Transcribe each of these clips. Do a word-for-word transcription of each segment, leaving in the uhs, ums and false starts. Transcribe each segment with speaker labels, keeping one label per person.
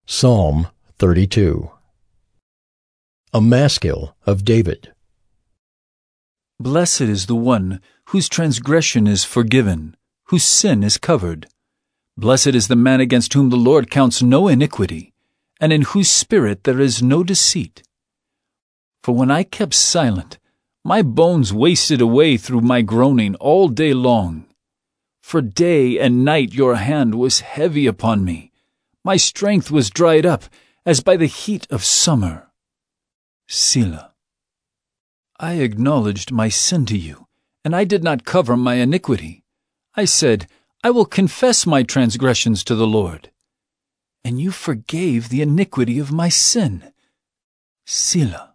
Speaker 1: Psalm thirty-two. A Maskil of David.
Speaker 2: Blessed is the one whose transgression is forgiven, whose sin is covered. Blessed is the man against whom the Lord counts no iniquity, and in whose spirit there is no deceit. For when I kept silent, my bones wasted away through my groaning all day long. For day and night your hand was heavy upon me. My strength was dried up, as by the heat of summer. Selah. I acknowledged my sin to you, and I did not cover my iniquity. I said, I will confess my transgressions to the Lord. And you forgave the iniquity of my sin. Selah.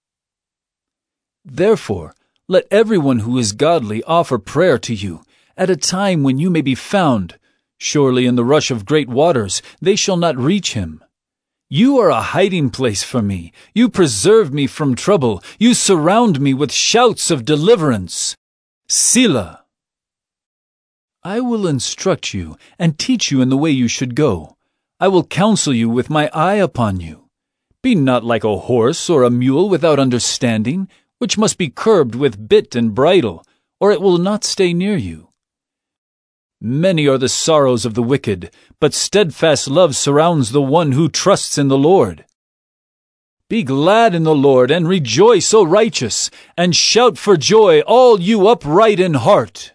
Speaker 2: Therefore, let everyone who is godly offer prayer to you, at a time when you may be found. Surely in the rush of great waters they shall not reach him. You are a hiding place for me. You preserve me from trouble. You surround me with shouts of deliverance. Selah. I will instruct you and teach you in the way you should go. I will counsel you with my eye upon you. Be not like a horse or a mule without understanding, which must be curbed with bit and bridle, or it will not stay near you. Many are the sorrows of the wicked, but steadfast love surrounds the one who trusts in the Lord. Be glad in the Lord and rejoice, O righteous, and shout for joy, all you upright in heart.